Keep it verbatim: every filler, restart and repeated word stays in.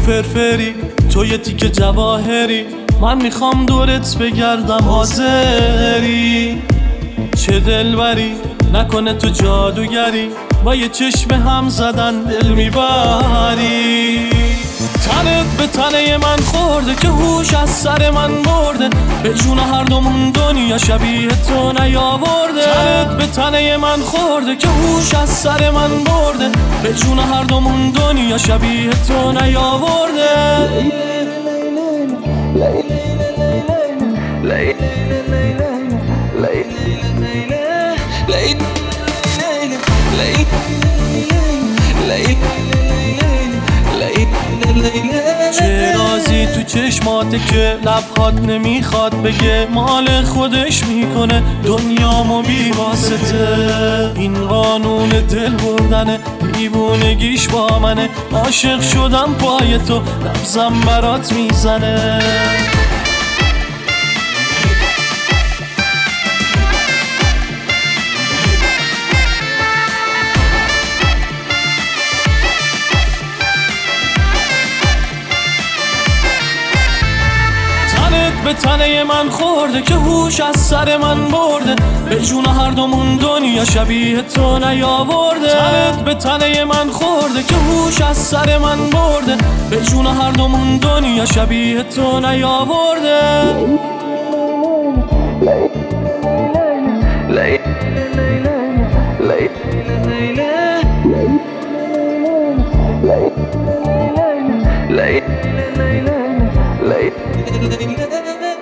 فرفری، تو یه تیکه جواهری، من میخوام دورت بگردم حاضری. چه دلبری، نکنه تو جادوگری، با یه چشم هم زدن دل میبری. تنت به تنه من خورده که هوش از سر من برده، به جون هر دومون دنیا شبیه تو نیاورده. تنت به تنه من خورده که هوش از سر من برده، به جون هر دومون دنیا شبیه تو نیاورده. چه رازی تو چشماته که لبهات نمیخواد بگه، مال خودش میکنه دنیامو بی واسطه. این قانون دل بردنه، دیوونگیش با منه، عاشق شدم پای تو، نبضم برات میزنه. به تنه من خورده که هوش از سر من برده، به جون هر دومون دنیا شبیه تو نیاورده. تنت به تنه من خورده که هوش از سر من برده، به جون هر دومون دنیا شبیه تو نیاورده. Late